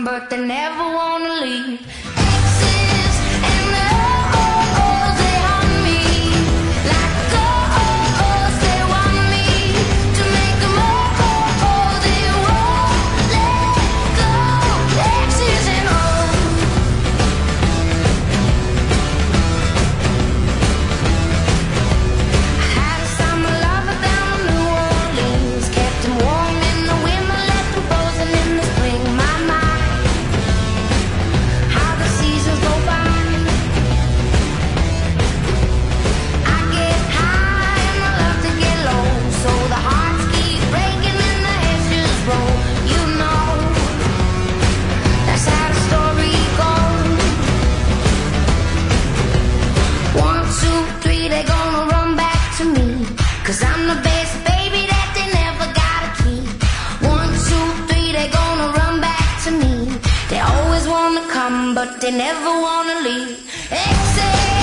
come, but they never wanna leave. Exes and the oh-ohs, they haunt me. Like oh-ohs, they want me to make them oh-oh, they won't let go. Exes and I had a summer lover down in New Orleans, kept him warm in the winter, left him frozen in the spring. My, how the seasons go by. I get high and I love to get low, so the hearts keep breaking and the heads just roll. You know, that's how the story goes. 1, 2, 3, they're gonna run back to me, 'cause I'm the best baby that they never gotta keep. 1, 2, 3, they're gonna run back to me. They always wanna come, but they never wanna leave. Exit.